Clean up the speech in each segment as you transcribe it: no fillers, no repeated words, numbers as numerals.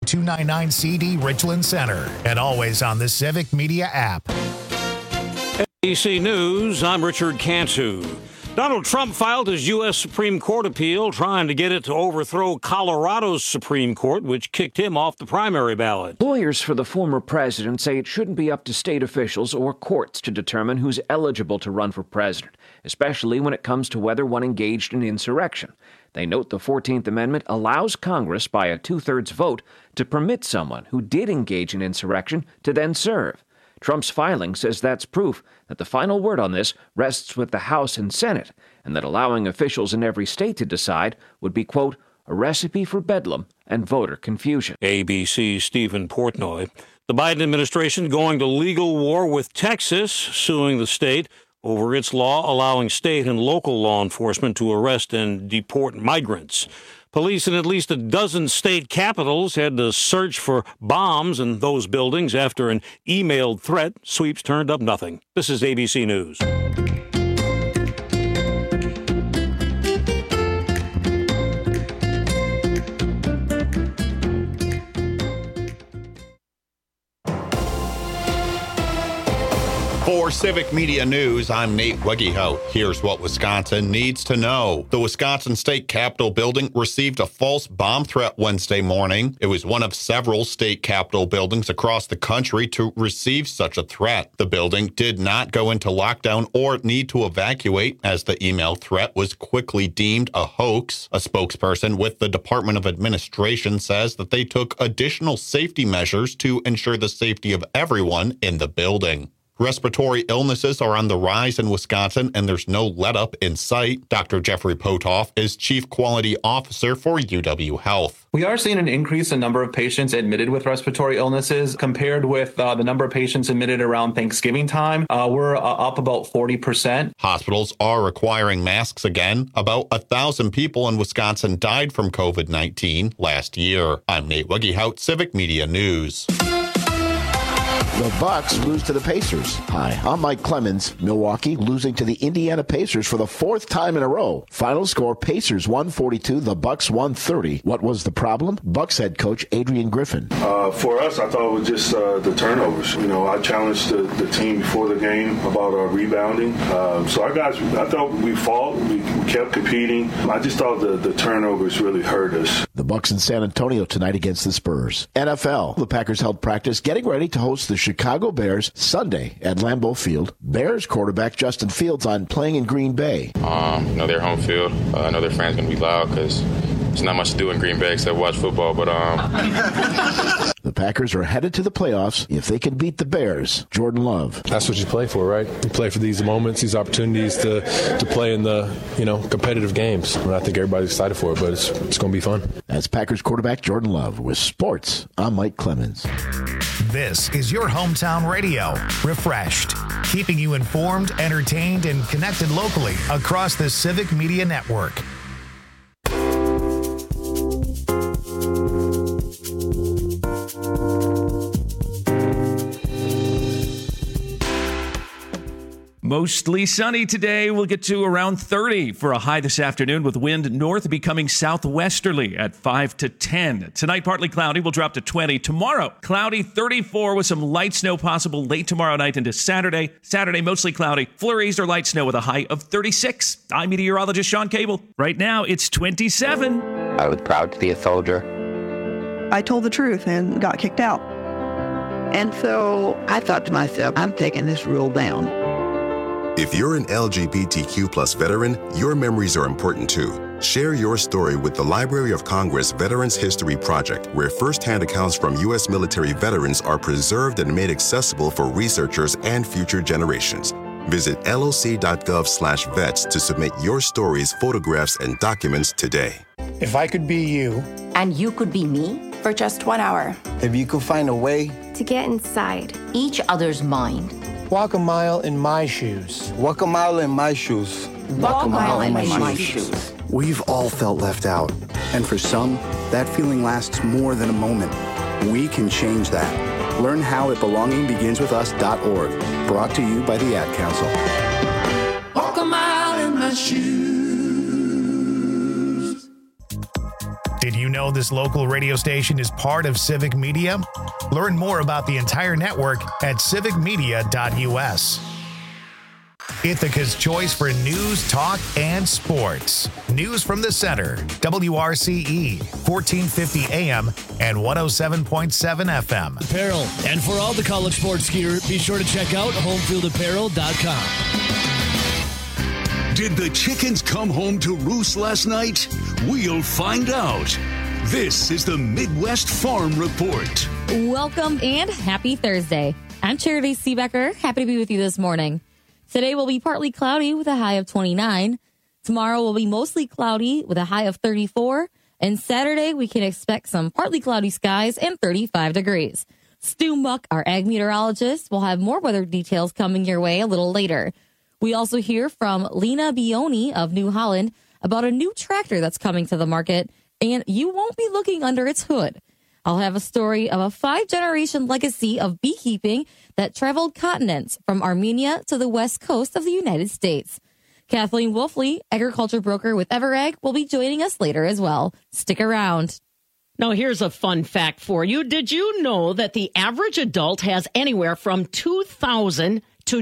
299CD Richland Center, and always on the Civic Media app. ABC News, I'm Richard Cantu. Donald Trump filed his U.S. Supreme Court appeal, trying to get it to overthrow Colorado's Supreme Court, which kicked him off the primary ballot. Lawyers for the former president say it shouldn't be up to state officials or courts to determine who's eligible to run for president, especially when it comes to whether one engaged in insurrection. They note the 14th Amendment allows Congress, by a two-thirds vote, to permit someone who did engage in insurrection to then serve. Trump's filing says that's proof that the final word on this rests with the House and Senate, and that allowing officials in every state to decide would be, quote, a recipe for bedlam and voter confusion. ABC's Stephen Portnoy. The Biden administration going to legal war with Texas, suing the state over its law allowing state and local law enforcement to arrest and deport migrants. Police in at least a dozen state capitals had to search for bombs in those buildings after an emailed threat. Sweeps turned up nothing. This is ABC News. For Civic Media News, I'm Nate Wegehout. Here's what Wisconsin needs to know. The Wisconsin State Capitol building received a false bomb threat Wednesday morning. It was one of several state capitol buildings across the country to receive such a threat. The building did not go into lockdown or need to evacuate, as the email threat was quickly deemed a hoax. A spokesperson with the Department of Administration says that they took additional safety measures to ensure the safety of everyone in the building. Respiratory illnesses are on the rise in Wisconsin, and there's no let-up in sight. Dr. Jeffrey Potoff is Chief Quality Officer for UW Health. We are seeing an increase in number of patients admitted with respiratory illnesses compared with the number of patients admitted around Thanksgiving time. We're up about 40%. Hospitals are requiring masks again. About 1,000 people in Wisconsin died from COVID-19 last year. I'm Nate Wegehout, Civic Media News. The Bucks lose to the Pacers. Hi, I'm Mike Clemens. Milwaukee losing to the Indiana Pacers for the fourth time in a row. Final score, Pacers 142, the Bucks 130. What was the problem? Bucks head coach Adrian Griffin. For us, I thought it was just the turnovers. I challenged the team before the game about rebounding. So our guys, I thought we fought. We kept competing. I just thought the turnovers really hurt us. The Bucks in San Antonio tonight against the Spurs. NFL, the Packers held practice getting ready to host the Chicago Bears Sunday at Lambeau Field. Bears quarterback Justin Fields on playing in Green Bay. Their home field. I know their fans going to be loud because there's not much to do in Green Bay except watch football. But the Packers are headed to the playoffs if they can beat the Bears. Jordan Love. That's what you play for, right? You play for these moments, these opportunities to play in the competitive games. And I think everybody's excited for it, but it's going to be fun. That's Packers quarterback Jordan Love. With sports, I'm Mike Clemens. This is your hometown radio, Refreshed, keeping you informed, entertained, and connected locally across the Civic Media Network. Mostly sunny today. We'll get to around 30 for a high this afternoon, with wind north becoming southwesterly at 5 to 10. Tonight, partly cloudy. We'll drop to 20. Tomorrow, cloudy, 34 with some light snow possible late tomorrow night into Saturday. Saturday, mostly cloudy. Flurries or light snow with a high of 36. I'm meteorologist Sean Cable. Right now, it's 27. I was proud to be a soldier. I told the truth and got kicked out. And so I thought to myself, I'm taking this rule down. If you're an LGBTQ plus veteran, your memories are important too. Share your story with the Library of Congress Veterans History Project, where firsthand accounts from U.S. military veterans are preserved and made accessible for researchers and future generations. Visit loc.gov/vets to submit your stories, photographs, and documents today. If I could be you. And you could be me. For just 1 hour. If you could find a way. To get inside. Each other's mind. Walk a mile in my shoes. Walk a mile in my shoes. Walk a mile in my shoes. We've all felt left out. And for some, that feeling lasts more than a moment. We can change that. Learn how at belongingbeginswithus.org. Brought to you by the Ad Council. Walk a mile in my shoes. Did you know know this local radio station is part of Civic Media? Learn more about the entire network at civicmedia.us. Ithaca's choice for news, talk, and sports. News from the center. WRCE, 1450 AM and 107.7 FM. Apparel. And for all the college sports gear, be sure to check out homefieldapparel.com. Did the chickens come home to roost last night? We'll find out. This is the Midwest Farm Report. Welcome and happy Thursday. I'm Charity Seebecker. Happy to be with you this morning. Today will be partly cloudy with a high of 29. Tomorrow will be mostly cloudy with a high of 34. And Saturday, we can expect some partly cloudy skies and 35 degrees. Stu Muck, our ag meteorologist, will have more weather details coming your way a little later. We also hear from Lena Bioni of New Holland about a new tractor that's coming to the market, and you won't be looking under its hood. I'll have a story of a 5-generation legacy of beekeeping that traveled continents from Armenia to the west coast of the United States. Kathleen Wolfley, agriculture broker with Everag, will be joining us later as well. Stick around. Now, here's a fun fact for you. Did you know that the average adult has anywhere from 2,000 to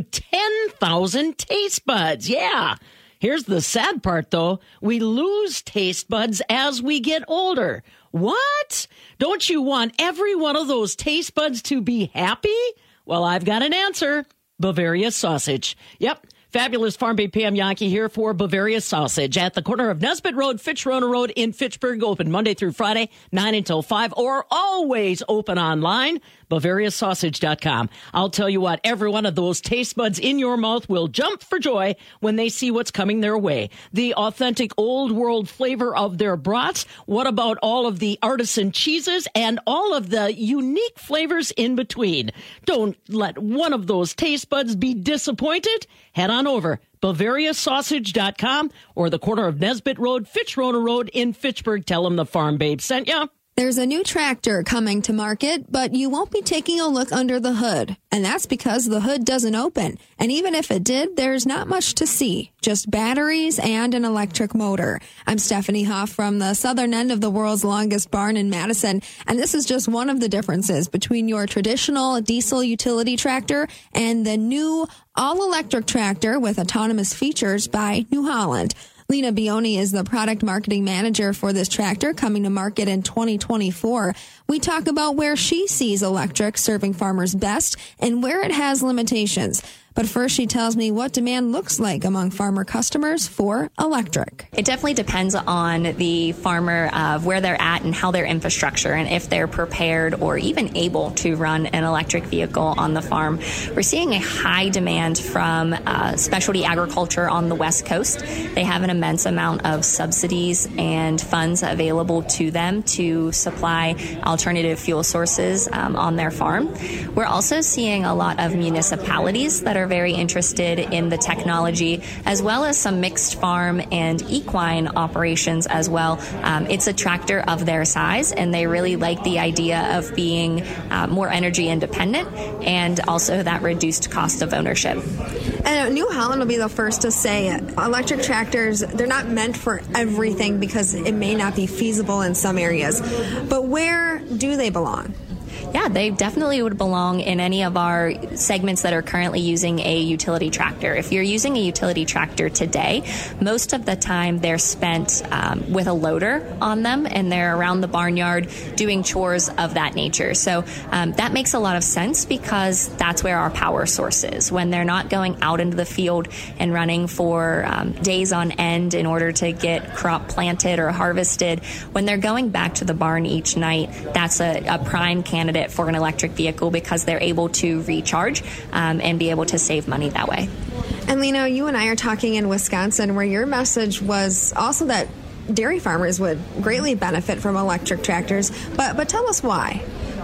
10,000 taste buds? Yeah. Here's the sad part, though. We lose taste buds as we get older. What? Don't you want every one of those taste buds to be happy? Well, I've got an answer. Bavaria Sausage. Yep. Fabulous Farm Babe Pam Yankee here for Bavaria Sausage at the corner of Nesbitt Road, Fitch-Rona Road in Fitchburg. Open Monday through Friday, 9 until 5, or always open online, BavariaSausage.com. I'll tell you what, every one of those taste buds in your mouth will jump for joy when they see what's coming their way. The authentic old world flavor of their brats. What about all of the artisan cheeses and all of the unique flavors in between? Don't let one of those taste buds be disappointed. Head on over, BavariaSausage.com or the corner of Nesbitt Road, Fitch-Rona Road in Fitchburg. Tell them the Farm Babe sent ya. There's a new tractor coming to market, but you won't be taking a look under the hood. And that's because the hood doesn't open. And even if it did, there's not much to see. Just batteries and an electric motor. I'm Stephanie Hoff from the southern end of the world's longest barn in Madison. And this is just one of the differences between your traditional diesel utility tractor and the new all-electric tractor with autonomous features by New Holland. Lena Bioni is the product marketing manager for this tractor coming to market in 2024. We talk about where she sees electric serving farmers best and where it has limitations. But first, she tells me what demand looks like among farmer customers for electric. It definitely depends on the farmer of where they're at and how their infrastructure and if they're prepared or even able to run an electric vehicle on the farm. We're seeing a high demand from specialty agriculture on the West Coast. They have an immense amount of subsidies and funds available to them to supply alternative fuel sources on their farm. We're also seeing a lot of municipalities that are very interested in the technology, as well as some mixed farm and equine operations as well. It's a tractor of their size, and they really like the idea of being more energy independent and also that reduced cost of ownership. And New Holland will be the first to say electric tractors, they're not meant for everything because it may not be feasible in some areas. But where do they belong? Yeah, they definitely would belong in any of our segments that are currently using a utility tractor. If you're using a utility tractor today, most of the time they're spent with a loader on them, and they're around the barnyard doing chores of that nature. So that makes a lot of sense because that's where our power source is. When they're not going out into the field and running for days on end in order to get crop planted or harvested, when they're going back to the barn each night, that's a prime candidate for an electric vehicle because they're able to recharge and be able to save money that way. And Lena, you and I are talking in Wisconsin, where your message was also that dairy farmers would greatly benefit from electric tractors, but tell us why.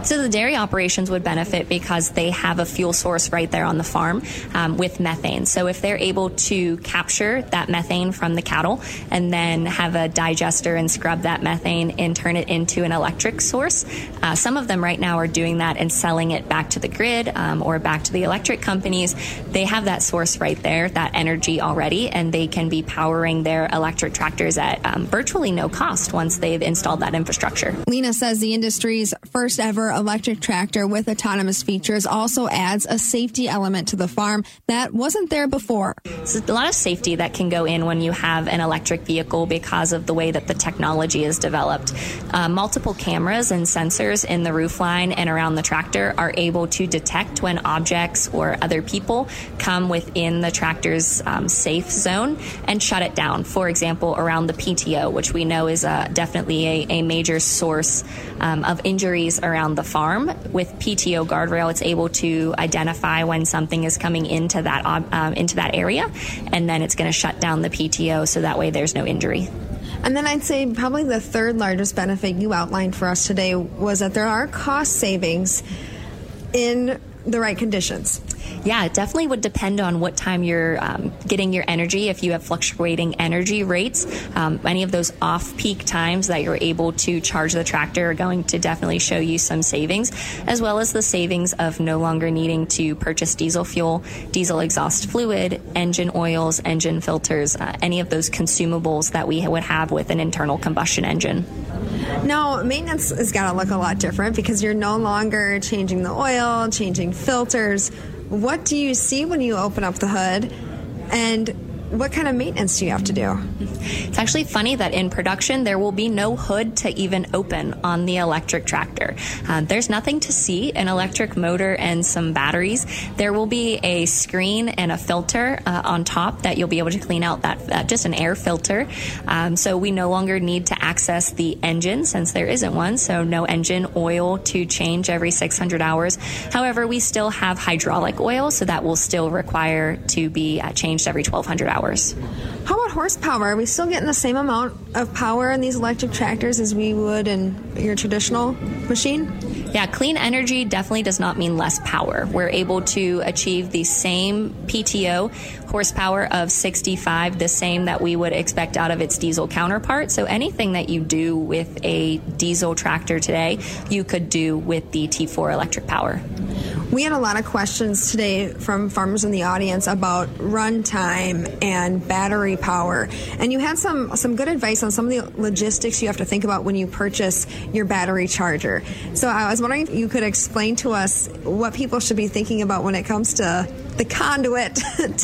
So the dairy operations would benefit because they have a fuel source right there on the farm with methane. So if they're able to capture that methane from the cattle and then have a digester and scrub that methane and turn it into an electric source, some of them right now are doing that and selling it back to the grid or back to the electric companies. They have that source right there, that energy already, and they can be powering their electric tractors at virtually no cost once they've installed that infrastructure. Lena says the industry's first ever electric tractor with autonomous features also adds a safety element to the farm that wasn't there before. There's a lot of safety that can go in when you have an electric vehicle because of the way that the technology is developed. Multiple cameras and sensors in the roofline and around the tractor are able to detect when objects or other people come within the tractor's safe zone and shut it down. For example, around the PTO, which we know is definitely a major source of injuries around the farm. With PTO guardrail, it's able to identify when something is coming into that area, and then it's going to shut down the PTO so that way there's no injury. And then I'd say probably the third largest benefit you outlined for us today was that there are cost savings in the right conditions. Yeah, it definitely would depend on what time you're getting your energy. If you have fluctuating energy rates, any of those off-peak times that you're able to charge the tractor are going to definitely show you some savings, as well as the savings of no longer needing to purchase diesel fuel, diesel exhaust fluid, engine oils, engine filters, any of those consumables that we would have with an internal combustion engine. Now, maintenance has got to look a lot different because you're no longer changing the oil, changing filters. What do you see when you open up the hood, and what kind of maintenance do you have to do? It's actually funny that in production, there will be no hood to even open on the electric tractor. There's nothing to see, an electric motor and some batteries. There will be a screen and a filter on top that you'll be able to clean out, that just an air filter. So we no longer need to access the engine since there isn't one, so no engine oil to change every 600 hours. However, we still have hydraulic oil, so that will still require to be changed every 1,200 hours. How about horsepower? Are we still getting the same amount of power in these electric tractors as we would in your traditional machine? Yeah, clean energy definitely does not mean less power. We're able to achieve the same PTO horsepower of 65, the same that we would expect out of its diesel counterpart. So anything that you do with a diesel tractor today, you could do with the T4 electric power. We had a lot of questions today from farmers in the audience about runtime and battery power. And you had some good advice on some of the logistics you have to think about when you purchase your battery charger. So I was wondering if you could explain to us what people should be thinking about when it comes to the conduit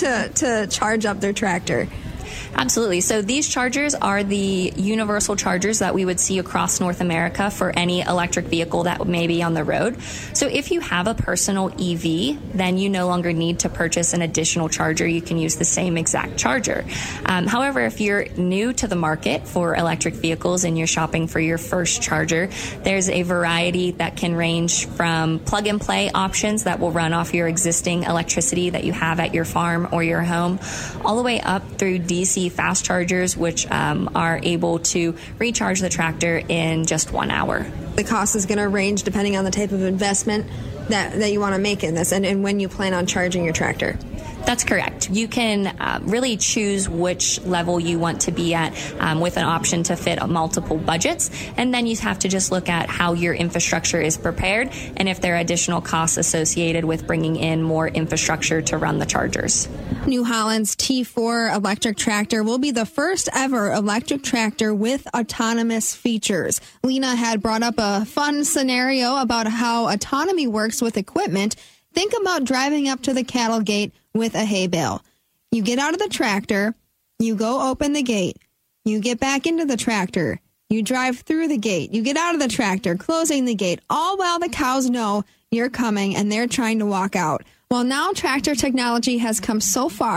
to charge up their tractor. Absolutely. So these chargers are the universal chargers that we would see across North America for any electric vehicle that may be on the road. So if you have a personal EV, then you no longer need to purchase an additional charger. You can use the same exact charger. However, if you're new to the market for electric vehicles and you're shopping for your first charger, there's a variety that can range from plug and play options that will run off your existing electricity that you have at your farm or your home, all the way up through DC fast chargers, which are able to recharge the tractor in just 1 hour. The cost is going to range depending on the type of investment that you want to make in this and when you plan on charging your tractor. That's correct. You can really choose which level you want to be at with an option to fit multiple budgets. And then you have to just look at how your infrastructure is prepared and if there are additional costs associated with bringing in more infrastructure to run the chargers. New Holland's T4 electric tractor will be the first ever electric tractor with autonomous features. Lena had brought up a fun scenario about how autonomy works with equipment. Think about driving up to the cattle gate with a hay bale. You get out of the tractor, you go open the gate, you get back into the tractor, you drive through the gate, you get out of the tractor, closing the gate, all while the cows know you're coming and they're trying to walk out. Well, now tractor technology has come so far,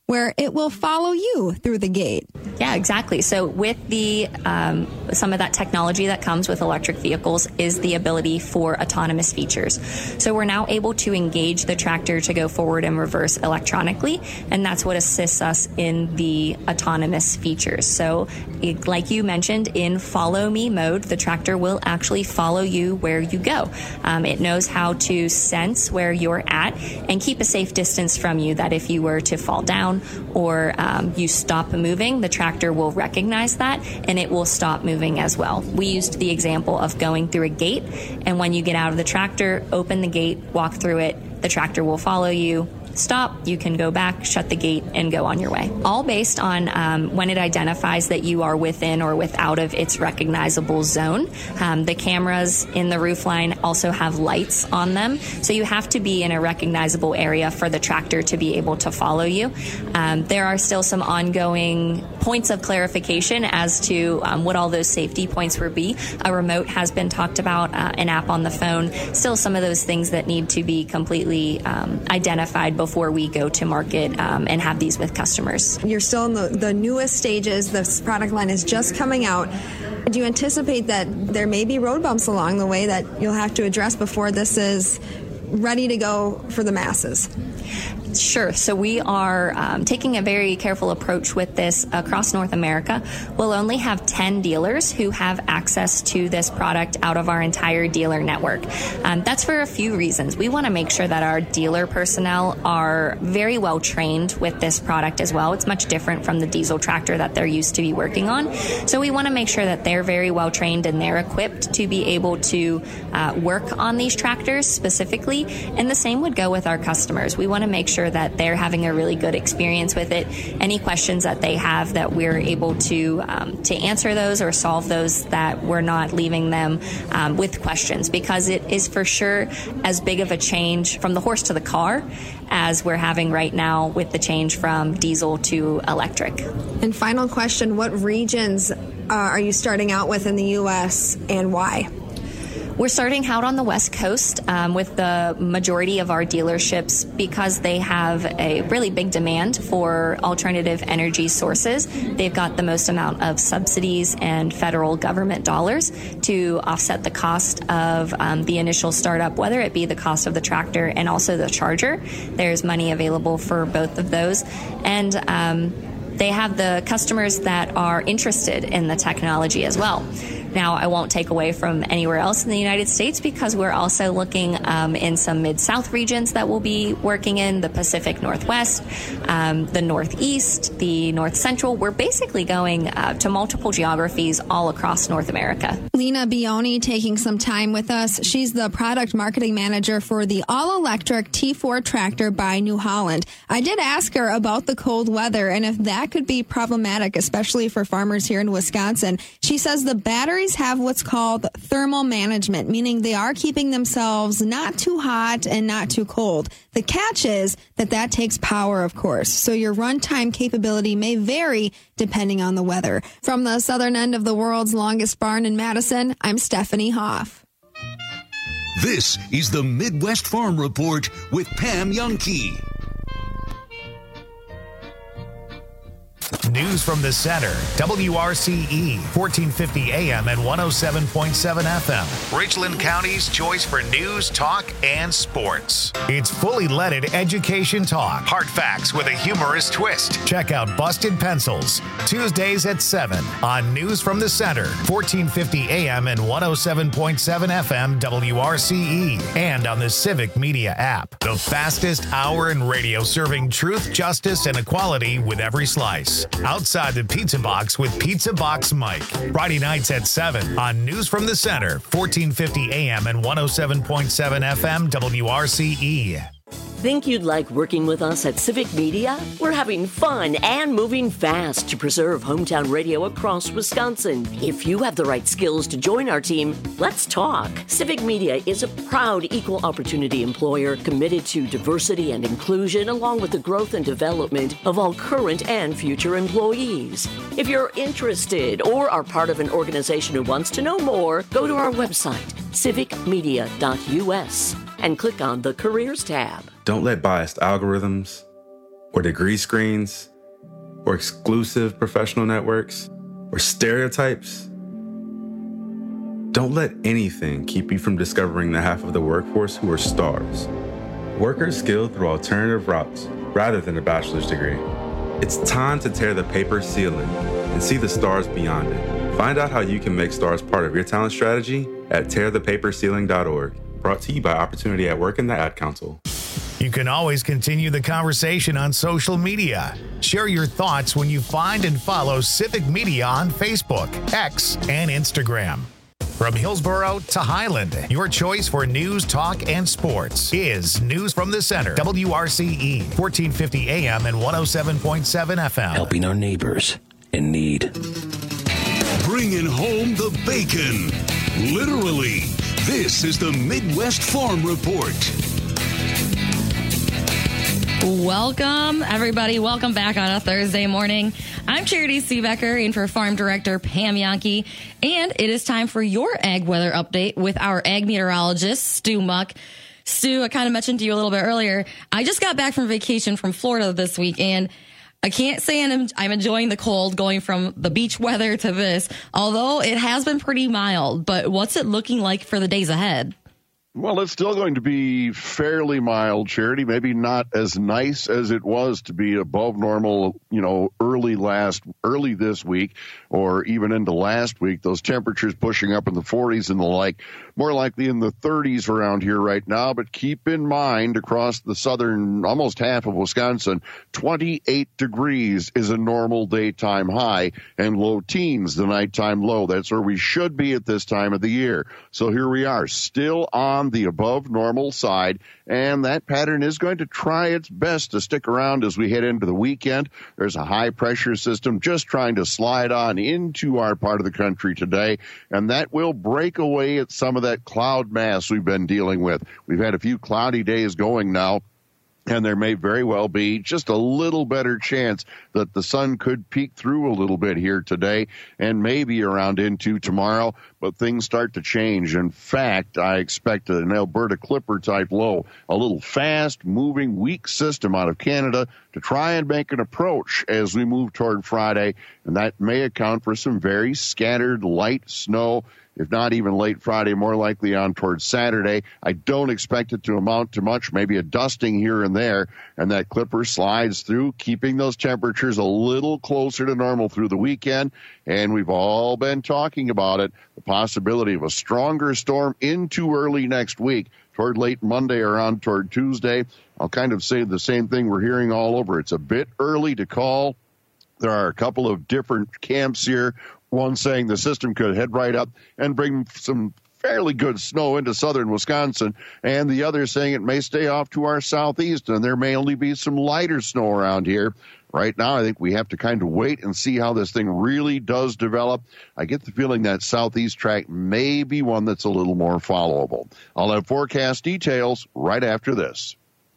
where it will follow you through the gate. Yeah, exactly. So with the some of that technology that comes with electric vehicles is the ability for autonomous features. So we're now able to engage the tractor to go forward and reverse electronically, and that's what assists us in the autonomous features. So like you mentioned, in follow me mode, the tractor will actually follow you where you go. It knows how to sense where you're at and keep a safe distance from you, that if you were to fall down or you stop moving, the tractor will recognize that and it will stop moving as well. We used the example of going through a gate, and when you get out of the tractor, open the gate, walk through it, the tractor will follow you. Stop, you can go back, shut the gate, and go on your way. All based on when it identifies that you are within or without of its recognizable zone. The cameras in the roofline also have lights on them, so you have to be in a recognizable area for the tractor to be able to follow you. There are still some ongoing points of clarification as to what all those safety points would be. A remote has been talked about, an app on the phone. Still some of those things that need to be completely identified before we go to market and have these with customers. You're still in the newest stages. This product line is just coming out. Do you anticipate that there may be road bumps along the way that you'll have to address before this is ready to go for the masses? Sure. So we are taking a very careful approach with this across North America. We'll only have 10 dealers who have access to this product out of our entire dealer network. That's for a few reasons. We want to make sure that our dealer personnel are very well trained with this product as well. It's much different from the diesel tractor that they're used to be working on. So we want to make sure that they're very well trained and they're equipped to be able to work on these tractors specifically. And the same would go with our customers. We want to make sure that they're having a really good experience with it. Any questions that they have, that we're able to answer those or solve those, that we're not leaving them with questions, because it is for sure as big of a change from the horse to the car as we're having right now with the change from diesel to electric. And final question, what regions are you starting out with in the U.S. and why? We're starting out on the West Coast with the majority of our dealerships because they have a really big demand for alternative energy sources. They've got the most amount of subsidies and federal government dollars to offset the cost of the initial startup, whether it be the cost of the tractor and also the charger. There's money available for both of those. And they have the customers that are interested in the technology as well. Now, I won't take away from anywhere else in the United States because we're also looking in some Mid-South regions that we'll be working in, the Pacific Northwest, the Northeast, the North Central. We're basically going to multiple geographies all across North America. Lena Bioni taking some time with us. She's the product marketing manager for the all-electric T4 tractor by New Holland. I did ask her about the cold weather and if that could be problematic, especially for farmers here in Wisconsin. She says the batteries have what's called thermal management, meaning they are keeping themselves not too hot and not too cold. The catch is that takes power, of course, so your runtime capability may vary depending on the weather. From the southern end of the world's longest barn in Madison, I'm Stephanie Hoff. This is the Midwest Farm Report with Pam Youngkey. News from the center. WRCE, 1450 AM and 107.7 FM. Richland County's choice for news, talk, and sports. It's fully leaded education talk. Hard facts with a humorous twist. Check out Busted Pencils, Tuesdays at 7 on News from the Center, 1450 AM and 107.7 FM WRCE, and on the Civic Media app. The fastest hour in radio serving truth, justice, and equality with every slice. Outside the Pizza Box with Pizza Box Mike. Friday nights at 7 on News from the Center, 1450 AM and 107.7 FM WRCE. Think you'd like working with us at Civic Media? We're having fun and moving fast to preserve hometown radio across Wisconsin. If you have the right skills to join our team, let's talk. Civic Media is a proud equal opportunity employer committed to diversity and inclusion, along with the growth and development of all current and future employees. If you're interested or are part of an organization who wants to know more, go to our website, civicmedia.us, and click on the Careers tab. Don't let biased algorithms, or degree screens or exclusive professional networks or stereotypes. Don't let anything keep you from discovering the half of the workforce who are stars. Workers skilled through alternative routes rather than a bachelor's degree. It's time to tear the paper ceiling and see the stars beyond it. Find out how you can make stars part of your talent strategy at tearthepaperceiling.org. Brought to you by Opportunity at Work and the Ad Council. You can always continue the conversation on social media. Share your thoughts when you find and follow Civic Media on Facebook, X, and Instagram. From Hillsborough to Highland, your choice for news, talk, and sports is News from the Center. WRCE, 1450 AM and 107.7 FM. Helping our neighbors in need. Bringing home the bacon. Literally, this is the Midwest Farm Report. Welcome, everybody. Welcome back on a Thursday morning. I'm Charity Seebecker in for Farm Director Pam Yonke, and it is time for your ag weather update with our ag meteorologist, Stu Muck. Stu, I kind of mentioned to you a little bit earlier, I just got back from vacation from Florida this week, and I can't say I'm enjoying the cold going from the beach weather to this, although it has been pretty mild. But what's it looking like for the days ahead? Well, it's still going to be fairly mild, Charity. Maybe not as nice as it was to be above normal, early this week or even into last week. Those temperatures pushing up in the 40s and the like, more likely in the 30s around here right now. But keep in mind, across the southern, almost half of Wisconsin, 28 degrees is a normal daytime high and low teens the nighttime low. That's where we should be at this time of the year. So here we are, still on the above normal side, and that pattern is going to try its best to stick around as we head into the weekend. There's a high pressure system just trying to slide on into our part of the country today, and that will break away at some of that cloud mass we've been dealing with. We've had a few cloudy days going now, and there may very well be just a little better chance that the sun could peek through a little bit here today and maybe around into tomorrow, but things start to change. In fact, I expect an Alberta Clipper type low, a little fast moving weak system out of Canada to try and make an approach as we move toward Friday, and that may account for some very scattered light snow, if not even late Friday, more likely on towards Saturday. I don't expect it to amount to much, maybe a dusting here and there, and that Clipper slides through, keeping those temperatures a little closer to normal through the weekend. And we've all been talking about it, the possibility of a stronger storm into early next week, toward late Monday or on toward Tuesday. I'll kind of say the same thing we're hearing all over. It's a bit early to call. There are a couple of different camps here. One saying the system could head right up and bring some fairly good snow into southern Wisconsin, and the other saying it may stay off to our southeast, and there may only be some lighter snow around here. Right now, I think we have to kind of wait and see how this thing really does develop. I get the feeling that southeast track may be one that's a little more followable. I'll have forecast details right after this.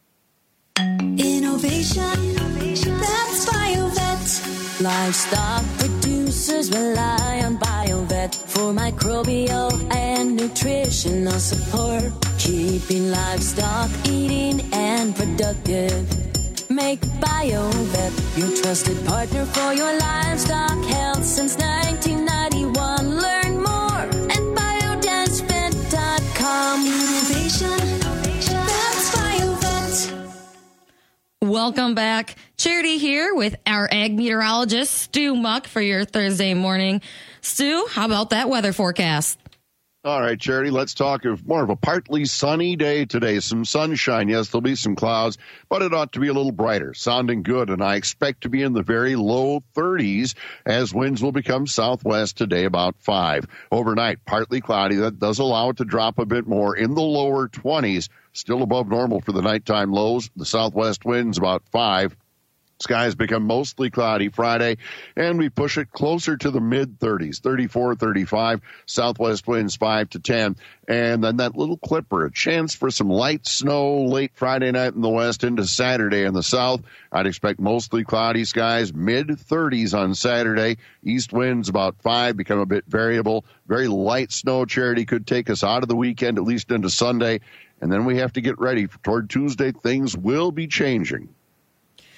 Innovation, that's BioVet. Livestock producers rely on BioVet for microbial and nutritional support, keeping livestock eating and productive. Make BioVet your trusted partner for your livestock health since 1991. Learn more at biodensvet.com. Innovation, that's BioVet. Welcome back. Charity here with our ag meteorologist, Stu Muck, for your Thursday morning. Stu, how about that weather forecast? All right, Charity, let's talk of more of a partly sunny day today. Some sunshine. Yes, there'll be some clouds, but it ought to be a little brighter, sounding good. And I expect to be in the very low 30s as winds will become southwest today about 5. Overnight, partly cloudy. That does allow it to drop a bit more in the lower 20s, still above normal for the nighttime lows. The southwest winds about 5. Skies become mostly cloudy Friday, and we push it closer to the mid-30s, 34, 35, southwest winds 5 to 10. And then that little Clipper, a chance for some light snow late Friday night in the west into Saturday in the south. I'd expect mostly cloudy skies, mid-30s on Saturday. East winds about 5, become a bit variable. Very light snow, Charity, could take us out of the weekend, at least into Sunday. And then we have to get ready. Toward Tuesday, things will be changing.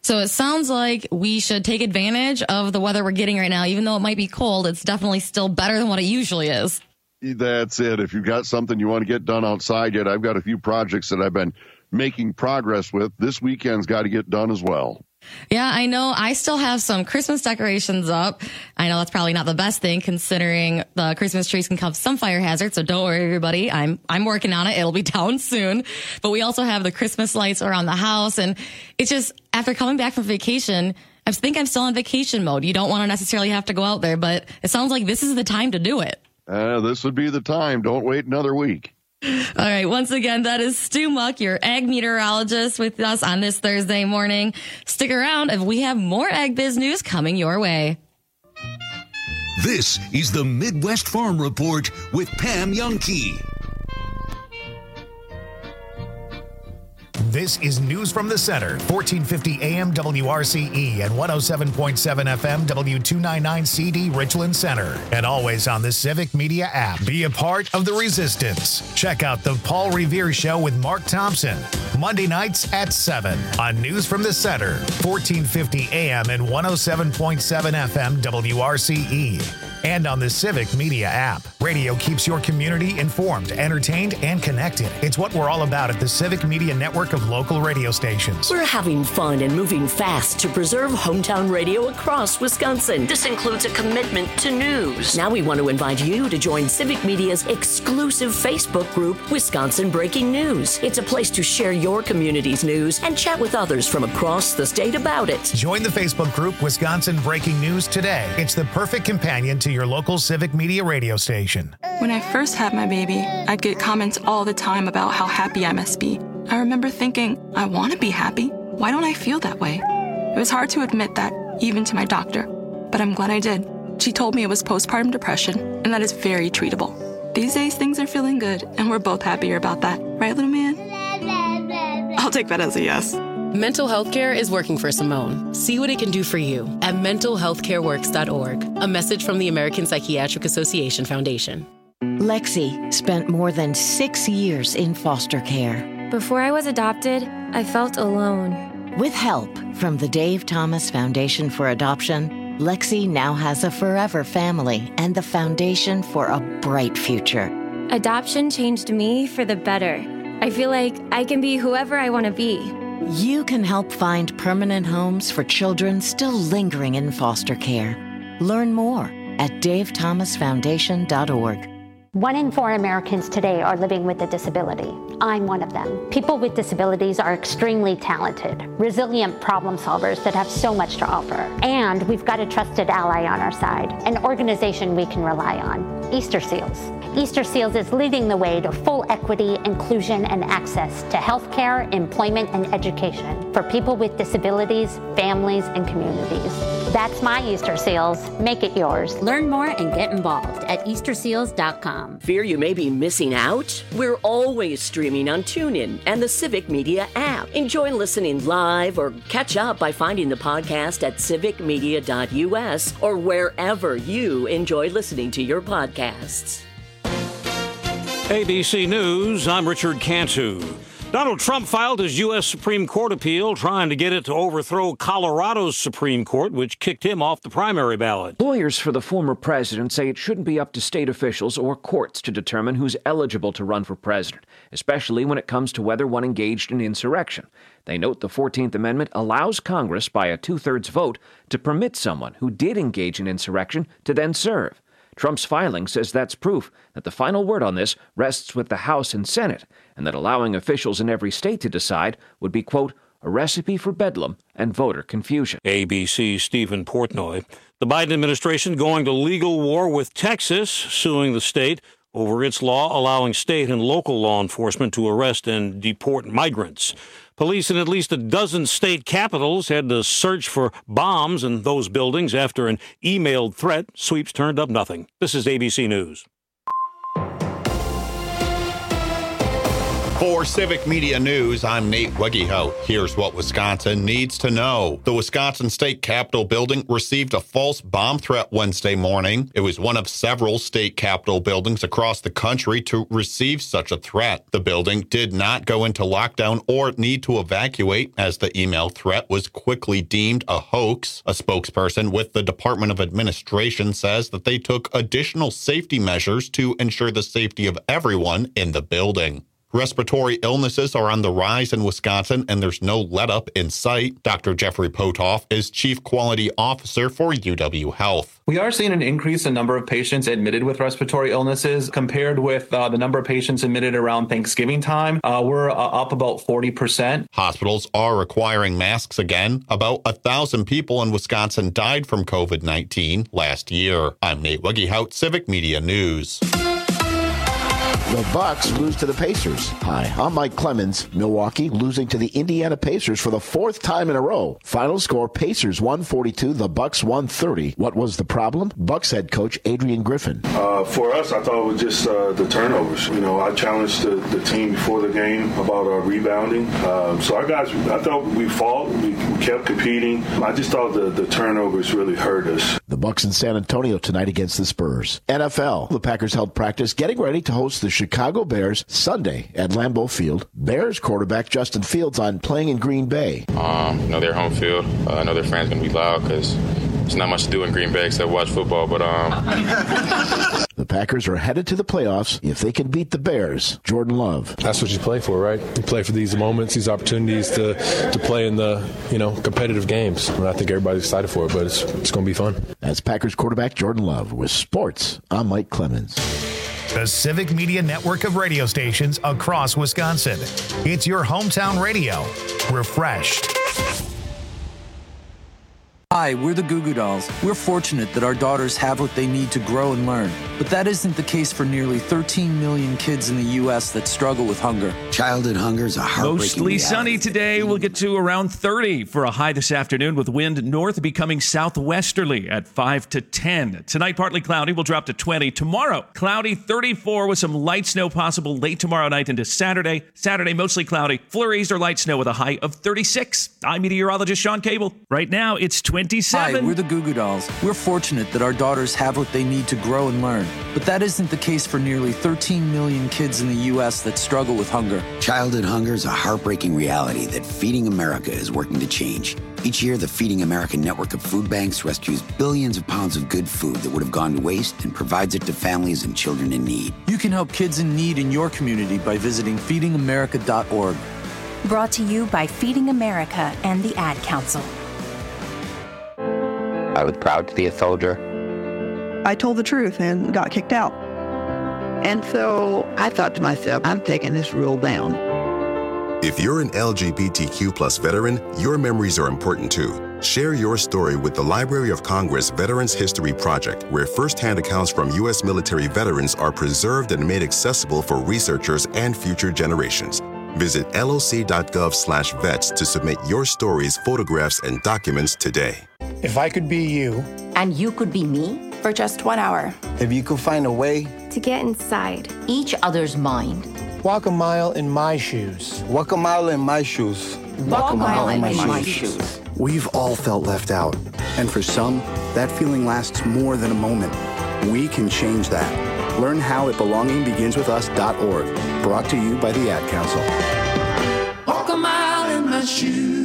So it sounds like we should take advantage of the weather we're getting right now. Even though it might be cold, it's definitely still better than what it usually is. That's it. If you've got something you want to get done outside yet, I've got a few projects that I've been making progress with. This weekend's got to get done as well. Yeah, I know. I still have some Christmas decorations up. I know that's probably not the best thing considering the Christmas trees can come some fire hazards. So don't worry, everybody. I'm working on it. It'll be down soon. But we also have the Christmas lights around the house. And it's just after coming back from vacation, I think I'm still on vacation mode. You don't want to necessarily have to go out there, but it sounds like this is the time to do it. This would be the time. Don't wait another week. All right. Once again, that is Stu Muck, your ag meteorologist, with us on this Thursday morning. Stick around if we have more ag biz news coming your way. This is the Midwest Farm Report with Pam Youngkey. This is News from the Center, 1450 AM WRCE and 107.7 FM W299CD Richland Center. And always on the Civic Media app. Be a part of the resistance. Check out the Paul Revere Show with Mark Thompson. Monday nights at 7 on News from the Center, 1450 AM and 107.7 FM WRCE. And on the Civic Media app. Radio keeps your community informed, entertained, and connected. It's what we're all about at the Civic Media network of local radio stations. We're having fun and moving fast to preserve hometown radio across Wisconsin. This includes a commitment to news. Now we want to invite you to join Civic Media's exclusive Facebook group, Wisconsin Breaking News. It's a place to share your community's news and chat with others from across the state about it. Join the Facebook group, Wisconsin Breaking News today. It's the perfect companion to your local Civic Media radio station. When I first had my baby, I'd get comments all the time about how happy I must be. I remember thinking, I want to be happy. Why don't I feel that way? It was hard to admit that, even to my doctor, but I'm glad I did. She told me it was postpartum depression, and that is very treatable. These days, things are feeling good, and we're both happier about that. Right, little man? I'll take that as a yes. Mental health care is working for Simone. See what it can do for you at mentalhealthcareworks.org. A message from the American Psychiatric Association Foundation. Lexi spent more than 6 years in foster care. Before I was adopted, I felt alone. With help from the Dave Thomas Foundation for Adoption, Lexi now has a forever family and the foundation for a bright future. Adoption changed me for the better. I feel like I can be whoever I want to be. You can help find permanent homes for children still lingering in foster care. Learn more at davethomasfoundation.org. 1 in 4 Americans today are living with a disability. I'm one of them. People with disabilities are extremely talented, resilient problem solvers that have so much to offer. And we've got a trusted ally on our side, an organization we can rely on, Easter Seals. Easter Seals is leading the way to full equity, inclusion, and access to healthcare, employment, and education for people with disabilities, families, and communities. That's my Easter Seals. Make it yours. Learn more and get involved at easterseals.com. Fear you may be missing out? We're always streaming on TuneIn and the Civic Media app. Enjoy listening live or catch up by finding the podcast at civicmedia.us or wherever you enjoy listening to your podcasts. ABC News, I'm Richard Cantu. Donald Trump filed his U.S. Supreme Court appeal trying to get it to overthrow Colorado's Supreme Court, which kicked him off the primary ballot. Lawyers for the former president say it shouldn't be up to state officials or courts to determine who's eligible to run for president, especially when it comes to whether one engaged in insurrection. They note the 14th Amendment allows Congress by a 2/3 vote to permit someone who did engage in insurrection to then serve. Trump's filing says that's proof that the final word on this rests with the House and Senate, and that allowing officials in every state to decide would be, quote, a recipe for bedlam and voter confusion. ABC's Stephen Portnoy. The Biden administration going to legal war with Texas, suing the state over its law allowing state and local law enforcement to arrest and deport migrants. Police in at least a dozen state capitals had to search for bombs in those buildings after an emailed threat. Sweeps turned up nothing. This is ABC News. For Civic Media News, I'm Nate Wegehout. Here's what Wisconsin needs to know. The Wisconsin State Capitol building received a false bomb threat Wednesday morning. It was one of several state Capitol buildings across the country to receive such a threat. The building did not go into lockdown or need to evacuate, as the email threat was quickly deemed a hoax. A spokesperson with the Department of Administration says that they took additional safety measures to ensure the safety of everyone in the building. Respiratory illnesses are on the rise in Wisconsin, and there's no let-up in sight. Dr. Jeffrey Potoff is Chief Quality Officer for UW Health. We are seeing an increase in number of patients admitted with respiratory illnesses compared with the number of patients admitted around Thanksgiving time. We're up about 40%. Hospitals are requiring masks again. About 1,000 people in Wisconsin died from COVID-19 last year. I'm Nate Wegehout, Civic Media News. The Bucks lose to the Pacers. Hi, I'm Mike Clemens. Milwaukee losing to the Indiana Pacers for the fourth time in a row. Final score, Pacers 142, the Bucks 130. What was the problem? Bucks head coach Adrian Griffin. For us, I thought it was just the turnovers. You know, I challenged the team before the game about rebounding. So our guys, I thought we fought. We kept competing. I just thought the turnovers really hurt us. The Bucks in San Antonio tonight against the Spurs. NFL, the Packers held practice getting ready to host the Chicago Bears Sunday at Lambeau Field. Bears quarterback Justin Fields on playing in Green Bay. Their home field. I know their fans going to be loud because there's not much to do in Green Bay except watch football. But The Packers are headed to the playoffs if they can beat the Bears. Jordan Love. That's what you play for, right? You play for these moments, these opportunities to play in the competitive games. And I think everybody's excited for it, but it's going to be fun. That's Packers quarterback Jordan Love. With sports, I'm Mike Clemens. The Civic Media network of radio stations across Wisconsin. It's your hometown radio. Refreshed. Hi, we're the Goo Goo Dolls. We're fortunate that our daughters have what they need to grow and learn. But that isn't the case for nearly 13 million kids in the U.S. that struggle with hunger. Childhood hunger is a heartbreaking Mostly reality. sunny today. We'll get to around 30 for a high this afternoon, with wind north becoming southwesterly at 5 to 10. Tonight, partly cloudy. We'll drop to 20. Tomorrow, cloudy, 34 with some light snow possible late tomorrow night into Saturday. Saturday, mostly cloudy. Flurries or light snow with a high of 36. I'm meteorologist Sean Cable. Right now, it's 27. Hi, we're the Goo Goo Dolls. We're fortunate that our daughters have what they need to grow and learn. But that isn't the case for nearly 13 million kids in the U.S. that struggle with hunger. Childhood hunger is a heartbreaking reality that Feeding America is working to change. Each year, the Feeding America network of food banks rescues billions of pounds of good food that would have gone to waste and provides it to families and children in need. You can help kids in need in your community by visiting feedingamerica.org. Brought to you by Feeding America and the Ad Council. I was proud to be a soldier. I told the truth and got kicked out. And so I thought to myself, I'm taking this rule down. If you're an LGBTQ+ veteran, your memories are important too. Share your story with the Library of Congress Veterans History Project, where firsthand accounts from U.S. military veterans are preserved and made accessible for researchers and future generations. Visit loc.gov/vets to submit your stories, photographs, and documents today. If I could be you. And you could be me. For just 1 hour. If you could find a way. To get inside each other's mind. Walk a mile in my shoes. Walk a mile in my shoes. Walk a mile in my shoes. We've all felt left out. And for some, that feeling lasts more than a moment. We can change that. Learn how at belongingbeginswithus.org. Brought to you by the Ad Council. Walk a mile in my shoes.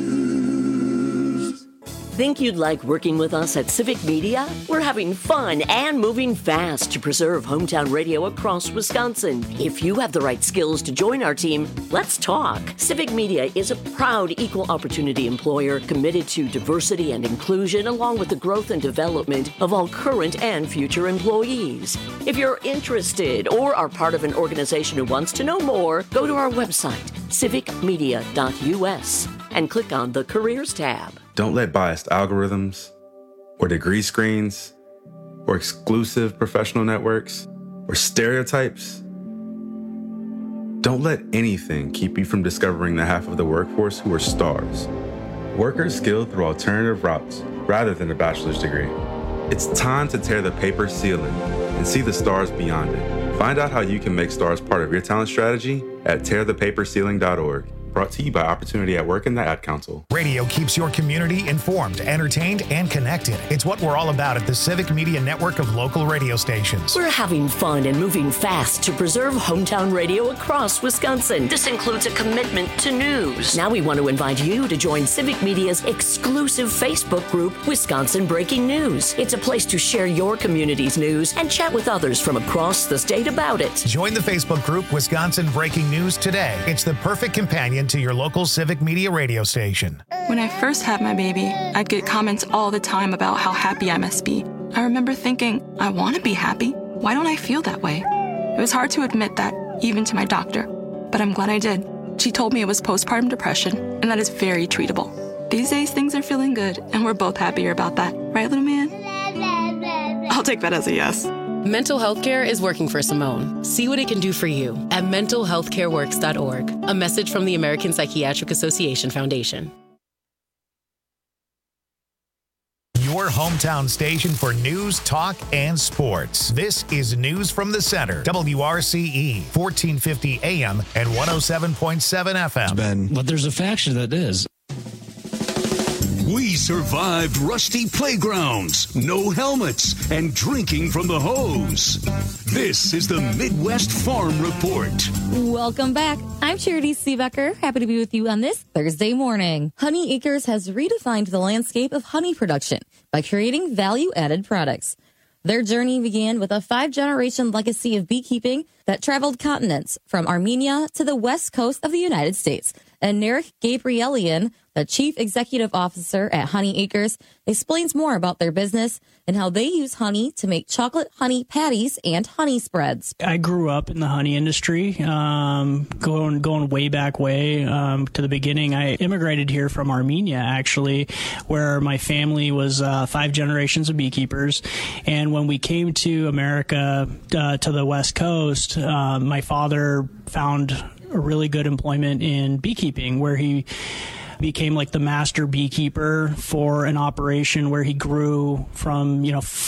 Think you'd like working with us at Civic Media? We're having fun and moving fast to preserve hometown radio across Wisconsin. If you have the right skills to join our team, let's talk. Civic Media is a proud equal opportunity employer committed to diversity and inclusion, along with the growth and development of all current and future employees. If you're interested or are part of an organization who wants to know more, go to our website, civicmedia.us, and click on the Careers tab. Don't let biased algorithms or degree screens or exclusive professional networks or stereotypes. Don't let anything keep you from discovering the half of the workforce who are stars. Workers skilled through alternative routes rather than a bachelor's degree. It's time to tear the paper ceiling and see the stars beyond it. Find out how you can make stars part of your talent strategy at tearthepaperceiling.org. Brought to you by Opportunity at Work and the Ad Council. Radio keeps your community informed, entertained, and connected. It's what we're all about at the Civic Media Network of local radio stations. We're having fun and moving fast to preserve hometown radio across Wisconsin. This includes a commitment to news. Now we want to invite you to join Civic Media's exclusive Facebook group, Wisconsin Breaking News. It's a place to share your community's news and chat with others from across the state about it. Join the Facebook group, Wisconsin Breaking News today. It's the perfect companion to your local Civic Media radio station. When I first had my baby, I'd get comments all the time about how happy I must be. I remember thinking, I want to be happy. Why don't I feel that way? It was hard to admit that, even to my doctor, but I'm glad I did. She told me it was postpartum depression, and that is very treatable. These days, things are feeling good, and we're both happier about that. Right, little man? I'll take that as a yes. Mental health care is working for Simone. See what it can do for you at mentalhealthcareworks.org. A message from the American Psychiatric Association Foundation. Your hometown station for news, talk, and sports. This is News from the Center. WRCE, 1450 AM and 107.7 FM. But there's a faction that is. We survived rusty playgrounds, no helmets, and drinking from the hose. This is the Midwest Farm Report. Welcome back. I'm Charity Seebecker. Happy to be with you on this Thursday morning. Honey Acres has redefined the landscape of honey production by creating value-added products. Their journey began with a 5-generation legacy of beekeeping that traveled continents from Armenia to the west coast of the United States. And Narek Gabrielian, the Chief Executive Officer at Honey Acres, explains more about their business and how they use honey to make chocolate honey patties and honey spreads. I grew up in the honey industry, going way back to the beginning. I immigrated here from Armenia, actually, where my family was 5 generations of beekeepers. And when we came to America, to the West Coast, my father found a really good employment in beekeeping, where he became like the master beekeeper for an operation where he grew from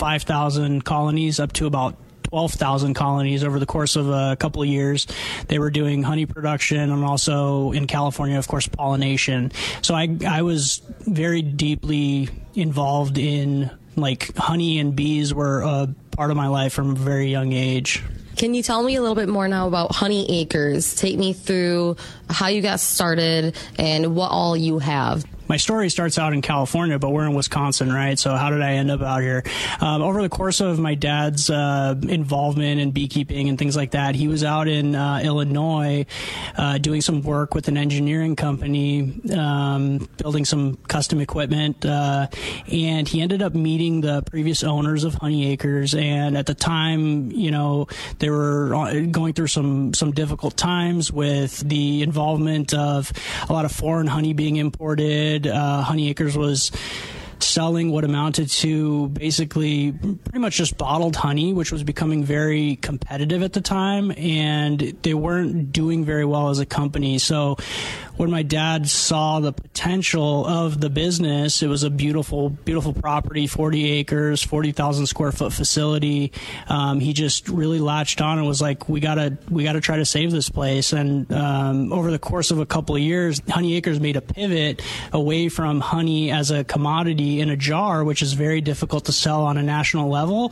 5,000 colonies up to about 12,000 colonies over the course of a couple of years. They were doing honey production and also in California, of course, pollination. So I was very deeply involved in, like, honey and bees were a part of my life from a very young age. Can you tell me a little bit more now about Honey Acres? Take me through how you got started and what all you have. My story starts out in California, but we're in Wisconsin, right? So how did I end up out here? Over the course of my dad's involvement in beekeeping and things like that, he was out in Illinois doing some work with an engineering company, building some custom equipment, and he ended up meeting the previous owners of Honey Acres. And at the time, they were going through some difficult times with the involvement of a lot of foreign honey being imported. Honey Acres was selling what amounted to basically pretty much just bottled honey, which was becoming very competitive at the time, and they weren't doing very well as a company. So when my dad saw the potential of the business, it was a beautiful, beautiful property, 40 acres, 40,000 square foot facility. He just really latched on and was like, we gotta try to save this place. And over the course of a couple of years, Honey Acres made a pivot away from honey as a commodity in a jar, which is very difficult to sell on a national level,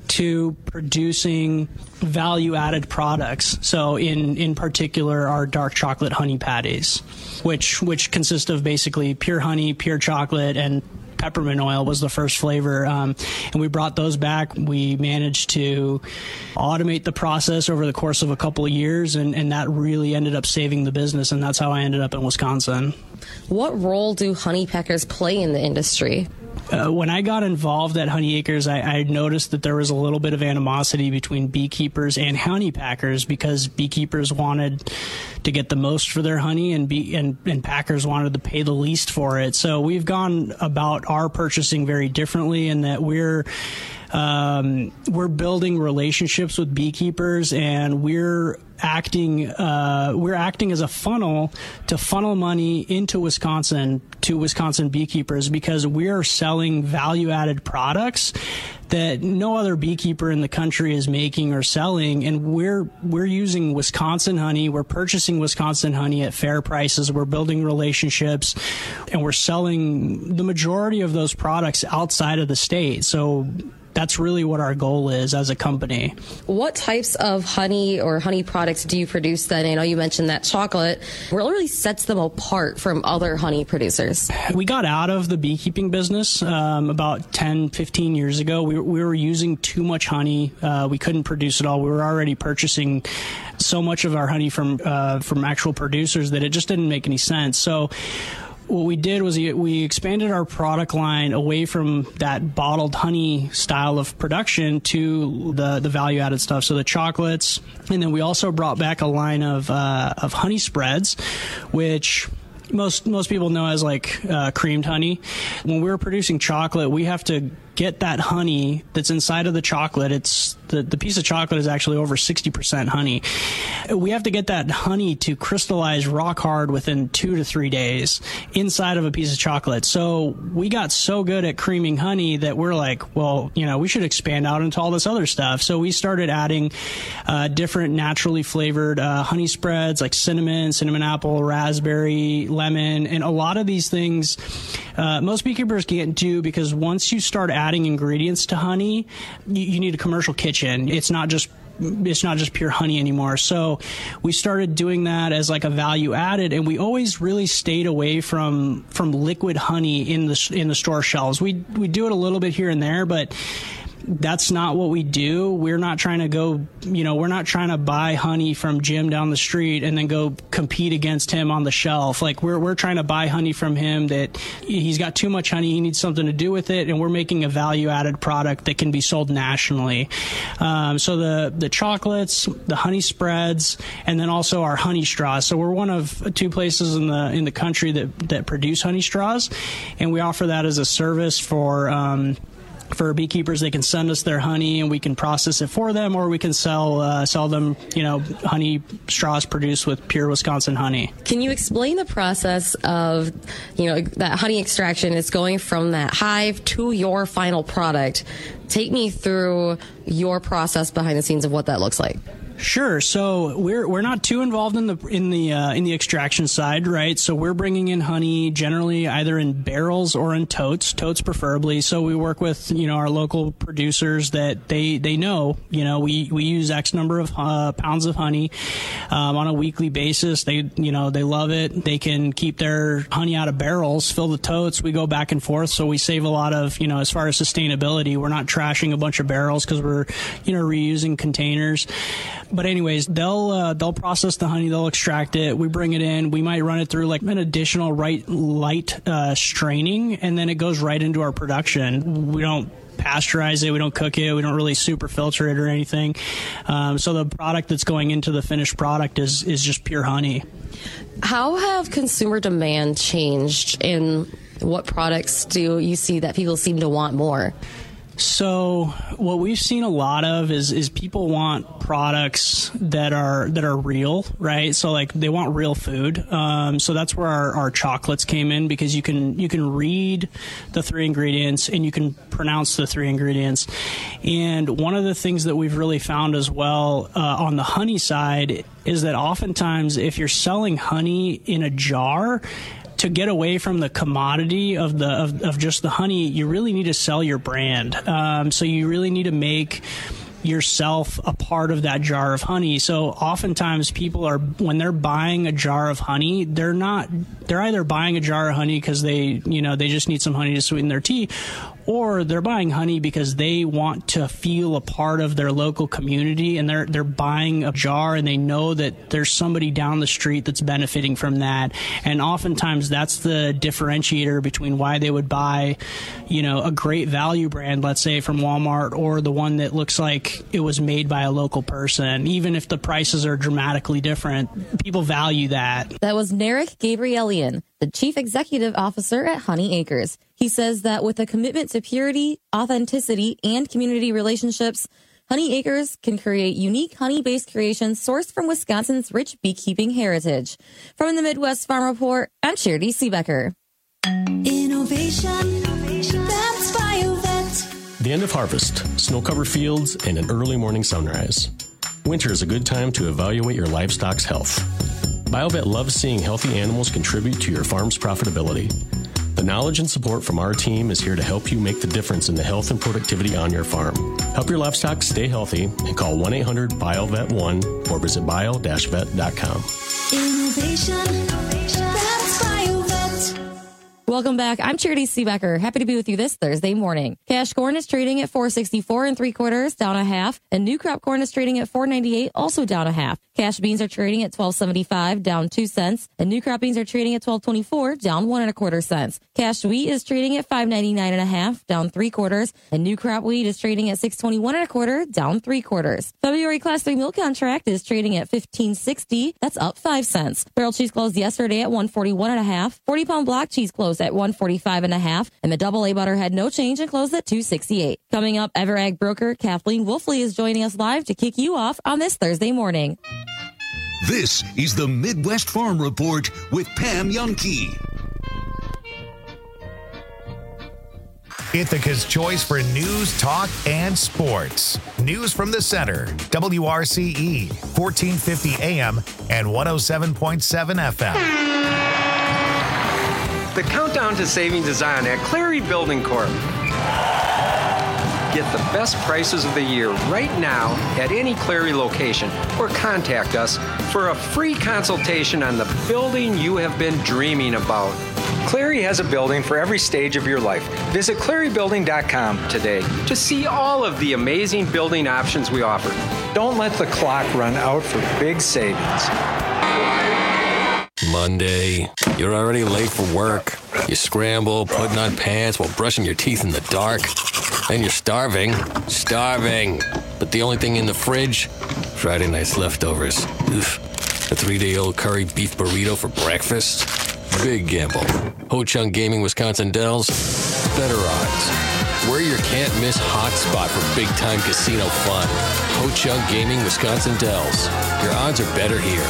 to producing value-added products. So in particular, our dark chocolate honey patties, which consist of basically pure honey, pure chocolate, and peppermint oil was the first flavor. And we brought those back. We managed to automate the process over the course of a couple of years, and that really ended up saving the business, and that's how I ended up in Wisconsin. What role do honey packers play in the industry? When I got involved at Honey Acres, I noticed that there was a little bit of animosity between beekeepers and honey packers, because beekeepers wanted to get the most for their honey and packers wanted to pay the least for it. So we've gone about our purchasing very differently in that we're we're building relationships with beekeepers, and we're acting as a funnel to funnel money into Wisconsin to Wisconsin beekeepers, because we are selling value-added products that no other beekeeper in the country is making or selling, and we're using Wisconsin honey. We're purchasing Wisconsin honey at fair prices. We're building relationships, and we're selling the majority of those products outside of the state. So that's really what our goal is as a company. What types of honey or honey products do you produce then? I know you mentioned that chocolate. What really sets them apart from other honey producers? We got out of the beekeeping business about 10, 15 years ago. We were using too much honey. We couldn't produce it all. We were already purchasing so much of our honey from actual producers that it just didn't make any sense. So what we did was we expanded our product line away from that bottled honey style of production to the value-added stuff, so the chocolates. And then we also brought back a line of honey spreads, which most people know as like creamed honey. When we're producing chocolate, we have to get that honey that's inside of the chocolate. It's the piece of chocolate is actually over 60% honey. We have to get that honey to crystallize rock hard within 2 to 3 days inside of a piece of chocolate. So we got so good at creaming honey that we're like, well, we should expand out into all this other stuff. So we started adding different naturally flavored honey spreads like cinnamon apple, raspberry, lemon, and a lot of these things most beekeepers can't do, because once you start adding ingredients to honey, you need a commercial kitchen. It's not just pure honey anymore. So we started doing that as like a value added, and we always really stayed away from liquid honey in the store shelves. We do it a little bit here and there, but that's not what we do. We're not trying to go, we're not trying to buy honey from Jim down the street and then go compete against him on the shelf. Like we're trying to buy honey from him that he's got too much honey, he needs something to do with it, and we're making a value-added product that can be sold nationally. So the chocolates, the honey spreads, and then also our honey straws. So we're one of 2 places in the country that produce honey straws, and we offer that as a service for beekeepers. They can send us their honey and we can process it for them, or we can sell them, honey straws produced with pure Wisconsin honey. Can you explain the process of, that honey extraction is going from that hive to your final product? Take me through your process behind the scenes of what that looks like. Sure. So we're not too involved in the extraction side, right? So we're bringing in honey generally either in barrels or in totes preferably. So we work with our local producers that they know we use X number of pounds of honey on a weekly basis. They love it. They can keep their honey out of barrels, fill the totes. We go back and forth, so we save a lot of as far as sustainability. We're not trashing a bunch of barrels because we're reusing containers. But anyways, they'll process the honey, they'll extract it, we bring it in, we might run it through like an additional light straining, and then it goes right into our production. We don't pasteurize it, we don't cook it, we don't really super filter it or anything. So the product that's going into the finished product is just pure honey. How have consumer demand changed, and what products do you see that people seem to want more? So what we've seen a lot of is people want products that are real, right? So like they want real food. So that's where our chocolates came in, because you can read the 3 ingredients and you can pronounce the 3 ingredients. And one of the things that we've really found as well on the honey side is that oftentimes if you're selling honey in a jar, to get away from the commodity of just the honey, you really need to sell your brand. So you really need to make yourself a part of that jar of honey. So oftentimes people when they're buying a jar of honey, they're either buying a jar of honey because they just need some honey to sweeten their tea, or they're buying honey because they want to feel a part of their local community, and they're buying a jar and they know that there's somebody down the street that's benefiting from that. And oftentimes that's the differentiator between why they would buy, a great value brand, let's say from Walmart, or the one that looks like it was made by a local person. Even if the prices are dramatically different, people value that. That was Narek Gabrielian, the Chief Executive Officer at Honey Acres. He says that with a commitment to purity, authenticity, and community relationships, Honey Acres can create unique honey-based creations sourced from Wisconsin's rich beekeeping heritage. From the Midwest Farm Report, I'm Charity Seebecker. Innovation, that's BioVet. The end of harvest, snow-covered fields, and an early morning sunrise. Winter is a good time to evaluate your livestock's health. BioVet loves seeing healthy animals contribute to your farm's profitability. The knowledge and support from our team is here to help you make the difference in the health and productivity on your farm. Help your livestock stay healthy and call 1-800-BioVet1 or visit bio-vet.com. Innovation, that's BioVet. Welcome back. I'm Charity Seebecker. Happy to be with you this Thursday morning. Cash corn is trading at $4.64 3/4, down a half, and new crop corn is trading at $4.98, also down a half. Cash beans are trading at $12.75, down 2 cents, and new crop beans are trading at $12.24, down 1 1/4 cents. Cash wheat is trading at $5.99 and a half, down 3/4, and new crop wheat is trading at $6.21 1/4, down 3/4. February Class 3 milk contract is trading at $15.60, that's up 5 cents. Barrel cheese closed yesterday at $1.41 and a half. 40-pound block cheese closed at $1.45 and a half, and the double A butter had no change and closed at $2.68. Coming up, EverAg broker Kathleen Wolfley is joining us live to kick you off on this Thursday morning. This is the Midwest Farm Report with Pam Jahnke. Ithaca's choice for news, talk, and sports. News from the center. WRCE, 1450 AM and 107.7 FM. The countdown to savings is on at Clary Building Corp. Get the best prices of the year right now at any Clary location or contact us for a free consultation on the building you have been dreaming about. Clary has a building for every stage of your life. Visit clarybuilding.com today to see all of the amazing building options we offer. Don't let the clock run out for big savings. Monday. You're already late for work. You scramble, putting on pants while brushing your teeth in the dark. Then you're starving. But the only thing in the fridge, Friday night's leftovers. Oof. A 3-day-old curry beef burrito for breakfast. Big gamble. Ho-Chunk Gaming Wisconsin Dells. Better odds. We're your can't-miss hotspot for big-time casino fun. Ho-Chunk Gaming Wisconsin Dells. Your odds are better here.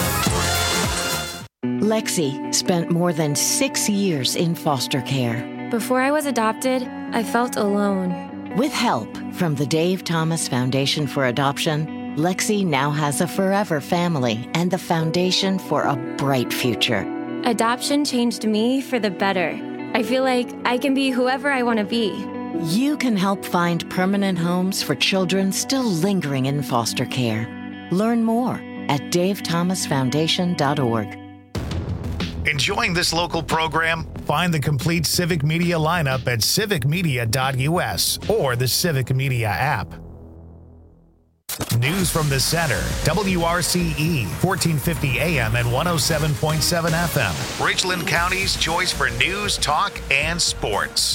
Lexi spent more than 6 years in foster care. Before I was adopted, I felt alone. With help from the Dave Thomas Foundation for Adoption, Lexi now has a forever family and the foundation for a bright future. Adoption changed me for the better. I feel like I can be whoever I want to be. You can help find permanent homes for children still lingering in foster care. Learn more at davethomasfoundation.org. Enjoying this local program? Find the complete Civic Media lineup at civicmedia.us or the Civic Media app. News from the center. WRCE, 1450 AM and 107.7 FM. Richland County's choice for news, talk, and sports.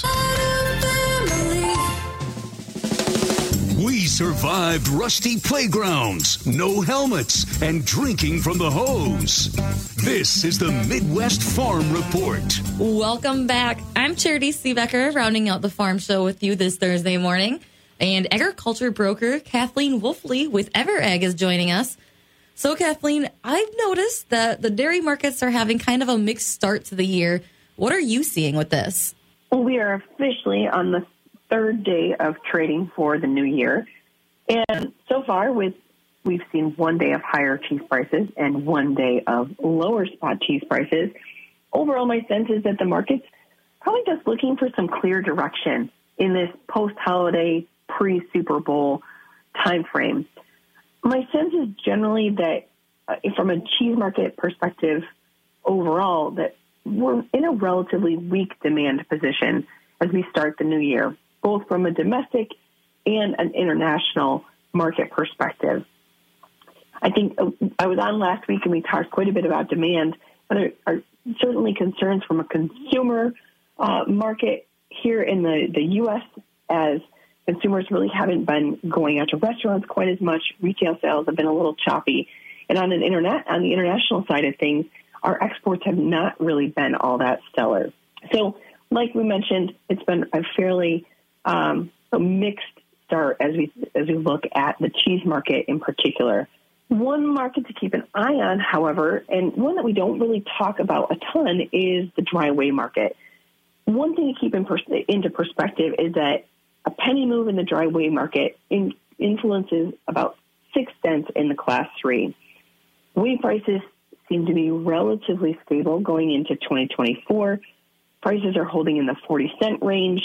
We survived rusty playgrounds, no helmets, and drinking from the hose. This is the Midwest Farm Report. Welcome back. I'm Charity Seebecker, rounding out the farm show with you this Thursday morning. And agriculture broker Kathleen Wolfley with EverAg is joining us. So, Kathleen, I've noticed that the dairy markets are having kind of a mixed start to the year. What are you seeing with this? Well, we are officially on the third day of trading for the new year. And so far, we've seen 1 day of higher cheese prices and 1 day of lower spot cheese prices. Overall, my sense is that the market's probably just looking for some clear direction in this post-holiday, pre-Super Bowl time frame. My sense is generally that from a cheese market perspective overall, that we're in a relatively weak demand position as we start the new year, both from a domestic and an international market perspective. I think I was on last week and we talked quite a bit about demand, but there are certainly concerns from a consumer market here in the U.S. as consumers really haven't been going out to restaurants quite as much. Retail sales have been a little choppy. And on the international side of things, our exports have not really been all that stellar. So like we mentioned, it's been a fairly a mixed start as we look at the cheese market in particular. One market to keep an eye on, however, and one that we don't really talk about a ton, is the dry whey market. One thing to keep into perspective is that a penny move in the dry whey market influences about 6 cents in the Class 3. Whey prices seem to be relatively stable going into 2024. Prices are holding in the 40-cent range,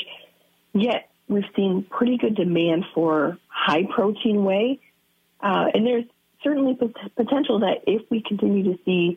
yet we've seen pretty good demand for high-protein whey, and there's certainly potential that if we continue to see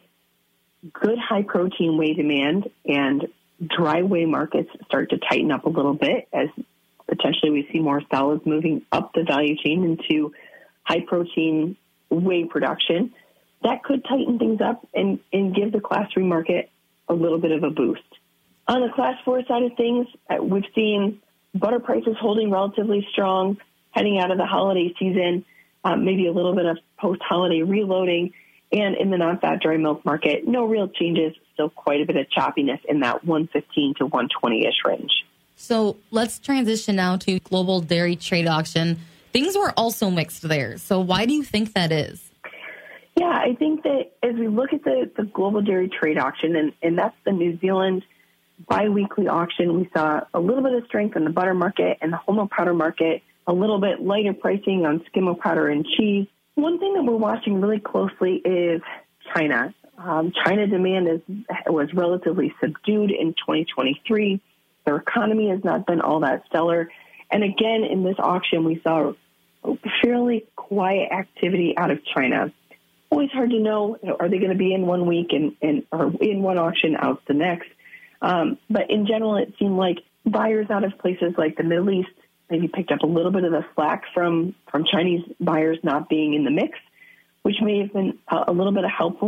good high-protein whey demand and dry whey markets start to tighten up a little bit, as potentially we see more solids moving up the value chain into high-protein whey production, that could tighten things up and give the Class 3 market a little bit of a boost. On the Class 4 side of things, we've seen butter prices holding relatively strong, heading out of the holiday season, maybe a little bit of post-holiday reloading, and in the non-fat dry milk market, no real changes, still quite a bit of choppiness in that 115 to 120-ish range. So let's transition now to global dairy trade auction. Things were also mixed there. So why do you think that is? Yeah, I think that as we look at the global dairy trade auction, and that's the New Zealand biweekly auction, we saw a little bit of strength in the butter market and the whole milk powder market, a little bit lighter pricing on skim milk powder and cheese. One thing that we're watching really closely is China. China demand was relatively subdued in 2023. Their economy has not been all that stellar. And again, in this auction, we saw fairly quiet activity out of China. Always hard to know, are they going to be in 1 week and or in one auction out the next? But in general, it seemed like buyers out of places like the Middle East maybe picked up a little bit of the slack from Chinese buyers not being in the mix, which may have been a little bit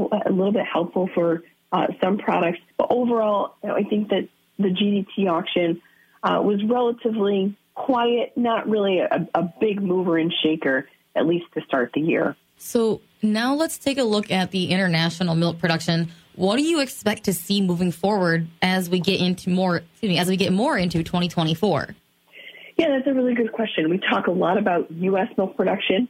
helpful for some products. But overall, I think that the GDT auction was relatively quiet, not really a big mover and shaker, at least to start the year. So now let's take a look at the international milk production. What do you expect to see moving forward as we get into more into 2024? Yeah, that's a really good question. We talk a lot about U.S. milk production,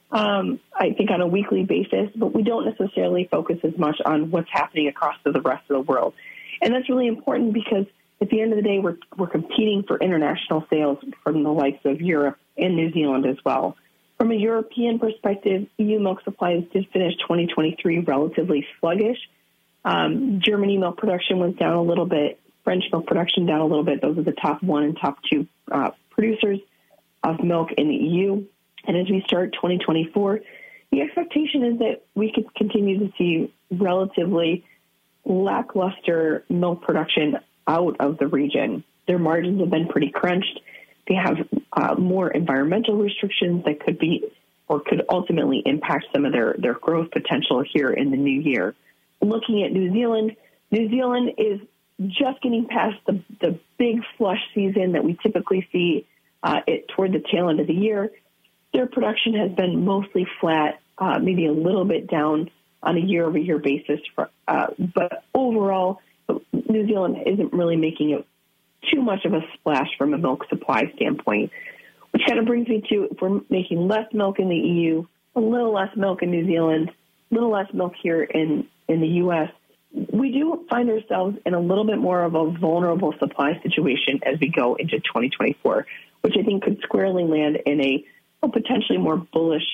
I think on a weekly basis, but we don't necessarily focus as much on what's happening across the rest of the world. And that's really important because at the end of the day, we're competing for international sales from the likes of Europe and New Zealand as well. From a European perspective, EU milk supplies did finish 2023 relatively sluggish. Germany milk production was down a little bit. French milk production down a little bit. Those are the top 1 and top 2 producers of milk in the EU. And as we start 2024, the expectation is that we could continue to see relatively lackluster milk production out of the region. Their margins have been pretty crunched. They have more environmental restrictions that could be or could ultimately impact some of their growth potential here in the new year. Looking at New Zealand is just getting past the big flush season that we typically see toward the tail end of the year. Their production has been mostly flat, maybe a little bit down on a year-over-year basis. But overall, New Zealand isn't really making it too much of a splash from a milk supply standpoint, which kind of brings me to, if we're making less milk in the EU, a little less milk in New Zealand, a little less milk here in the U.S., we do find ourselves in a little bit more of a vulnerable supply situation as we go into 2024, which I think could squarely land in a potentially more bullish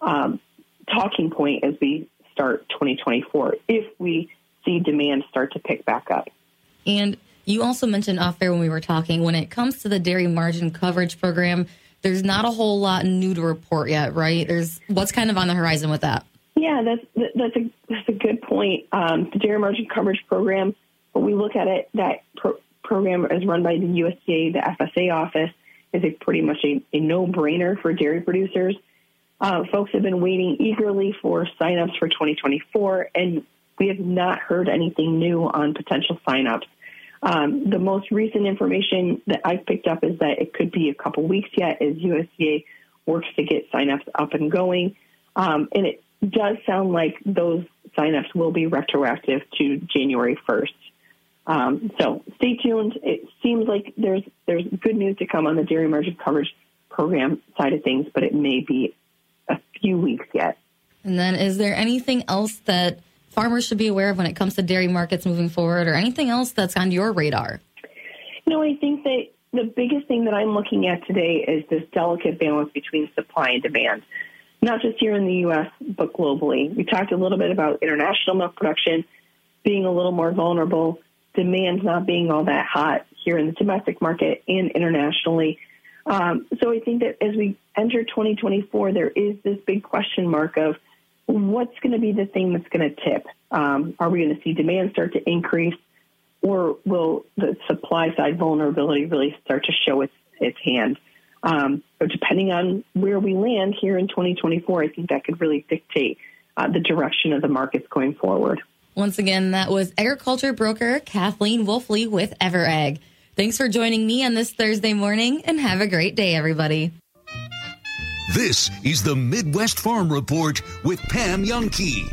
talking point as we start 2024 if we see demand start to pick back up. And you also mentioned off air when we were talking, when it comes to the dairy margin coverage program, there's not a whole lot new to report yet, right? What's kind of on the horizon with that? Yeah, that's a good point. The dairy margin coverage program, when we look at it, that program is run by the USDA, the FSA office, is pretty much a no-brainer for dairy producers. Folks have been waiting eagerly for signups for 2024, and we have not heard anything new on potential signups. The most recent information that I've picked up is that it could be a couple weeks yet as USDA works to get signups up and going. And does sound like those signups will be retroactive to January 1st. So stay tuned. It seems like there's good news to come on the dairy margin coverage program side of things, but it may be a few weeks yet. And then is there anything else that farmers should be aware of when it comes to dairy markets moving forward, or anything else that's on your radar? I think that the biggest thing that I'm looking at today is this delicate balance between supply and demand, not just here in the U.S., but globally. We talked a little bit about international milk production being a little more vulnerable, demand not being all that hot here in the domestic market and internationally. So I think that as we enter 2024, there is this big question mark of what's going to be the thing that's going to tip. Are we going to see demand start to increase, or will the supply side vulnerability really start to show its hand? So depending on where we land here in 2024, I think that could really dictate the direction of the markets going forward. Once again, that was agriculture broker Kathleen Wolfley with EverAg. Thanks for joining me on this Thursday morning, and have a great day, everybody. This is the Midwest Farm Report with Pam Jahnke.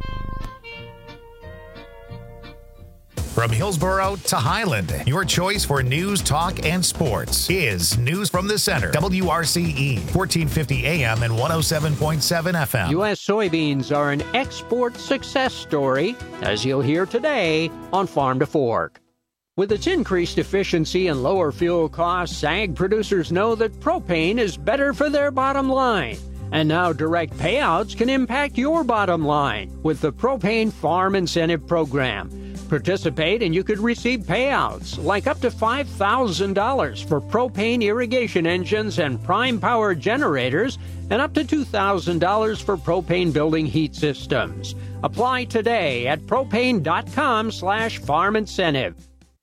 From Hillsboro to Highland, your choice for news, talk, and sports is News from the Center. WRCE, 1450 AM and 107.7 FM. U.S. soybeans are an export success story, as you'll hear today on Farm to Fork. With its increased efficiency and lower fuel costs, ag producers know that propane is better for their bottom line. And now direct payouts can impact your bottom line with the Propane Farm Incentive Program. Participate and you could receive payouts like up to $5,000 for propane irrigation engines and prime power generators, and up to $2,000 for propane building heat systems. Apply today at propane.com/farm incentive.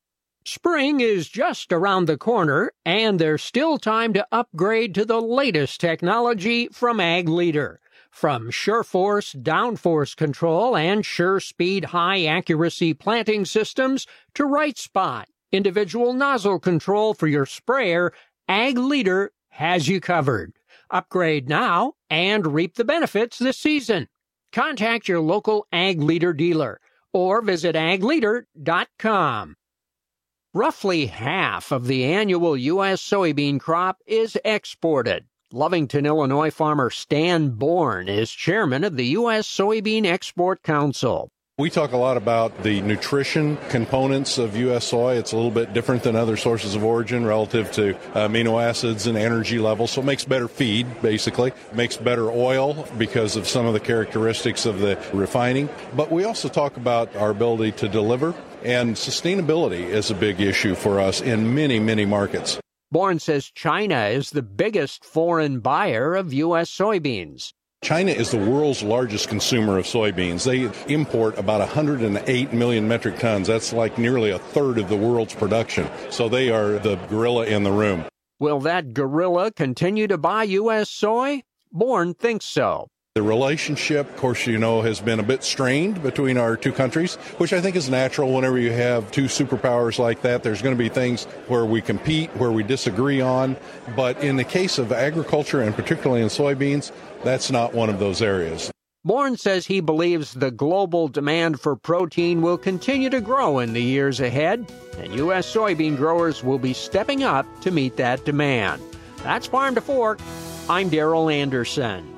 Spring is just around the corner, and there's still time to upgrade to the latest technology from Ag Leader. From SureForce downforce control and SureSpeed high-accuracy planting systems to Right Spot, individual nozzle control for your sprayer, Ag Leader has you covered. Upgrade now and reap the benefits this season. Contact your local Ag Leader dealer or visit agleader.com. Roughly half of the annual U.S. soybean crop is exported. Lovington, Illinois farmer Stan Bourne is chairman of the U.S. Soybean Export Council. We talk a lot about the nutrition components of U.S. soy. It's a little bit different than other sources of origin relative to amino acids and energy levels. So it makes better feed, basically. It makes better oil because of some of the characteristics of the refining. But we also talk about our ability to deliver, and sustainability is a big issue for us in many, many markets. Bourne says China is the biggest foreign buyer of U.S. soybeans. China is the world's largest consumer of soybeans. They import about 108 million metric tons. That's like nearly a third of the world's production. So they are the gorilla in the room. Will that gorilla continue to buy U.S. soy? Bourne thinks so. The relationship, of course, has been a bit strained between our two countries, which I think is natural whenever you have two superpowers like that. There's going to be things where we compete, where we disagree on. But in the case of agriculture, and particularly in soybeans, that's not one of those areas. Bourne says he believes the global demand for protein will continue to grow in the years ahead, and U.S. soybean growers will be stepping up to meet that demand. That's Farm to Fork. I'm Darrell Anderson.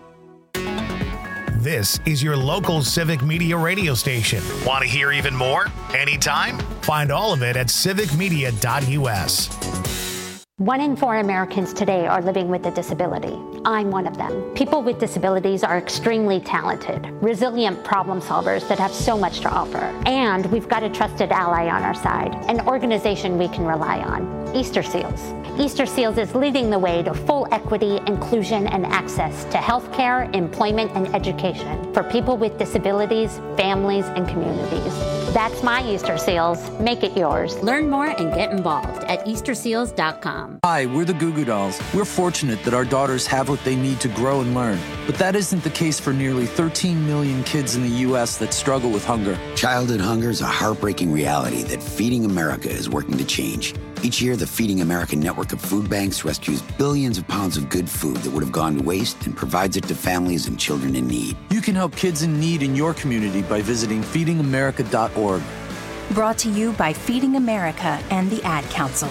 This is your local Civic Media radio station. Want to hear even more? Anytime? Find all of it at civicmedia.us. 1 in 4 Americans today are living with a disability. I'm one of them. People with disabilities are extremely talented, resilient problem solvers that have so much to offer. And we've got a trusted ally on our side, an organization we can rely on, Easter Seals. Easter Seals is leading the way to full equity, inclusion, and access to healthcare, employment, and education for people with disabilities, families, and communities. That's my Easter Seals. Make it yours. Learn more and get involved at easterseals.com. Hi, we're the Goo Goo Dolls. We're fortunate that our daughters have what they need to grow and learn. But that isn't the case for nearly 13 million kids in the U.S. that struggle with hunger. Childhood hunger is a heartbreaking reality that Feeding America is working to change. Each year, the Feeding America network of food banks rescues billions of pounds of good food that would have gone to waste and provides it to families and children in need. You can help kids in need in your community by visiting feedingamerica.org. Brought to you by Feeding America and the Ad Council.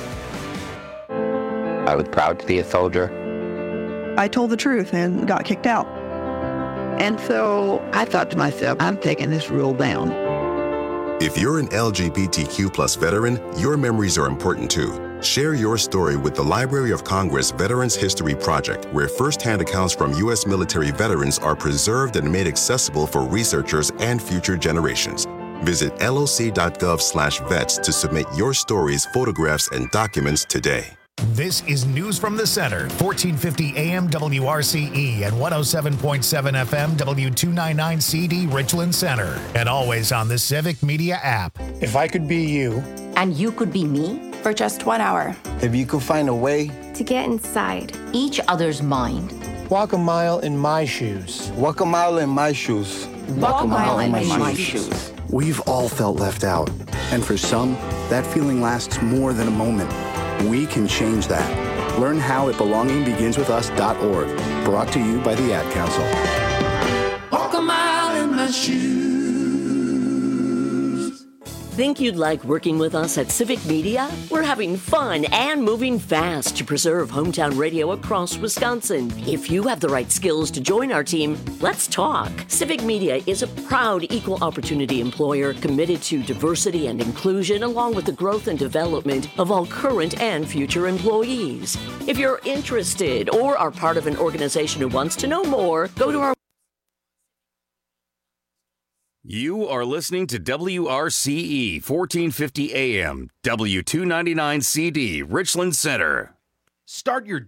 I was proud to be a soldier. I told the truth and got kicked out. And so I thought to myself, I'm taking this rule down. If you're an LGBTQ plus veteran, your memories are important too. Share your story with the Library of Congress Veterans History Project, where firsthand accounts from U.S. military veterans are preserved and made accessible for researchers and future generations. Visit loc.gov/vets to submit your stories, photographs, and documents today. This is News from the Center, 1450 AM WRCE and 107.7 FM W299CD Richland Center, and always on the Civic Media app. If I could be you, and you could be me, for just 1 hour. If you could find a way to get inside each other's mind. Walk a mile in my shoes. Walk a mile in my shoes. Walk a mile in my shoes. We've all felt left out, and for some, that feeling lasts more than a moment. We can change that. Learn how at belongingbeginswithus.org. Brought to you by the Ad Council. Walk a mile in my shoes. Think you'd like working with us at Civic Media? We're having fun and moving fast to preserve hometown radio across Wisconsin. If you have the right skills to join our team, let's talk. Civic Media is a proud equal opportunity employer committed to diversity and inclusion, along with the growth and development of all current and future employees. If you're interested or are part of an organization who wants to know more, go to our You are listening to WRCE 1450 AM, W299CD, Richland Center. Start your